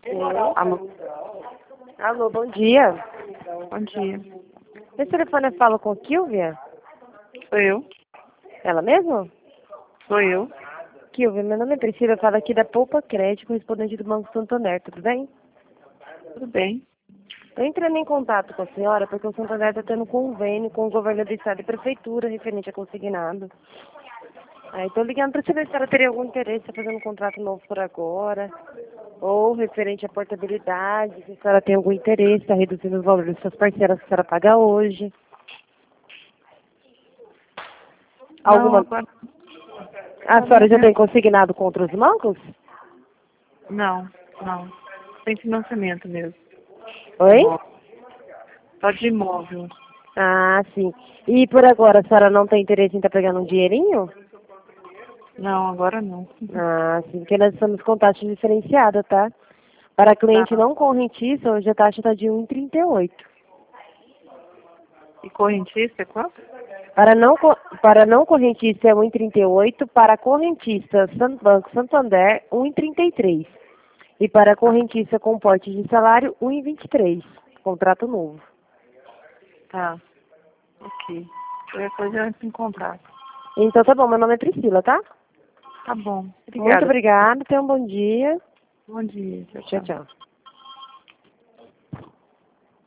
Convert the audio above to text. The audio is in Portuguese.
Sim. Alô? Alô, bom dia. Bom dia. Esse telefone fala com a Kilvia? Sou eu? Ela mesma? Sou eu? Kilvia, meu nome é Priscila, eu falo aqui da Poupa Crédito, correspondente do Banco Santander, tudo bem? Tudo bem? Estou entrando em contato com a senhora porque o Santander está tendo convênio com o governo do estado e prefeitura referente a consignado. Aí estou ligando para saber se a senhora teria algum interesse em fazer um contrato novo por agora, ou referente à portabilidade, se a senhora tem algum interesse, está reduzindo os valores das suas parcelas que a senhora paga hoje. Não, Alguma... agora A senhora já tem consignado contra os bancos? não. Tem financiamento mesmo. Oi? Imóvel. Só de imóvel. Ah, sim. E por agora a senhora não tem interesse em estar pegando um dinheirinho? Não, agora não. Ah, sim, porque nós estamos com taxa diferenciada, tá? Para cliente Tá. não correntista, hoje a taxa está de 1,38. E correntista é quanto? Para não correntista é 1,38, para correntista Banco Santander 1,33. E para correntista com porte de salário 1,23. Contrato novo. Tá. Ok. Qualquer coisa eu entro em contato. Então tá bom, meu nome é Priscila, tá? Tá bom. Muito Obrigada. obrigada, tenha um bom dia. Bom dia. Tchau, Tchau, tchau. tchau.